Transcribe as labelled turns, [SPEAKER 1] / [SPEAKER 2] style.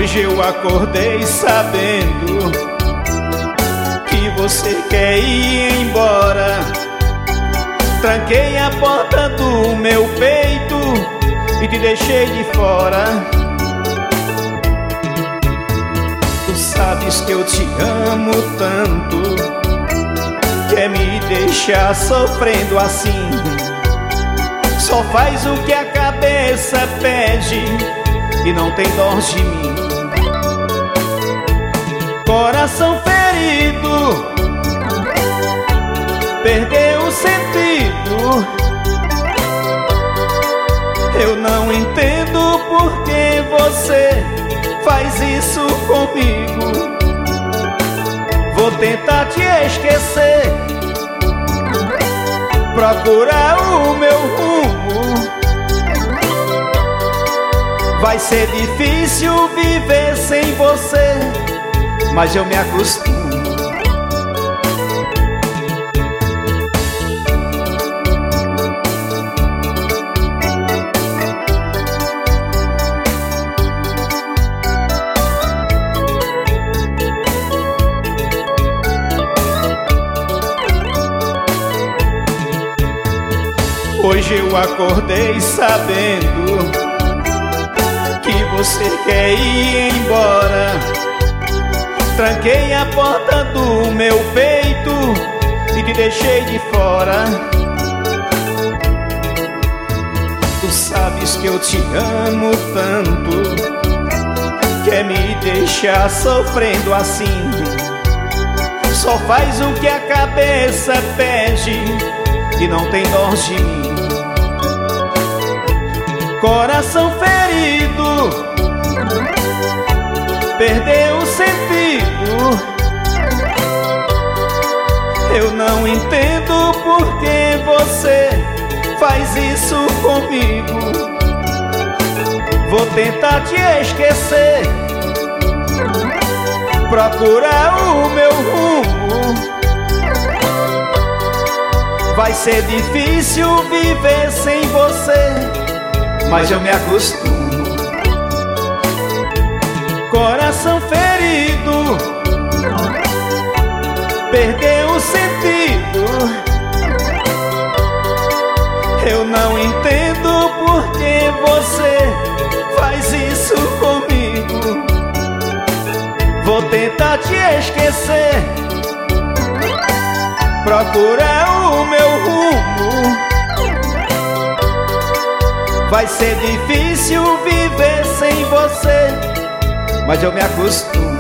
[SPEAKER 1] Hoje eu acordei sabendo que você quer ir embora. Tranquei a porta do meu peito e te deixei de fora. Tu sabes que eu te amo tanto, quer me deixar sofrendo assim. Só faz o que a cabeça pede e não tem dó de mim. Coração ferido, perdeu o sentido. Eu não entendo por que você faz isso comigo. Vou tentar te esquecer, procurar o meu rumo. Vai ser difícil viver sem você, mas eu me acostumo. Hoje eu acordei sabendo que você quer ir embora. Tranquei a porta do meu peito e te deixei de fora. Tu sabes que eu te amo tanto, quer me deixar sofrendo assim. Só faz o que a cabeça pede e não tem dó de mim. Coração ferido, perdeu o sentido. Eu não entendo por que você faz isso comigo. Vou tentar te esquecer, procurar o meu rumo. Vai ser difícil viver sem você, mas eu me acostumo. Coração ferido, perdeu o sentido. Eu não entendo por que você faz isso comigo. Vou tentar te esquecer, procurar o meu rumo. Vai ser difícil viver sem você, mas eu me acostumo.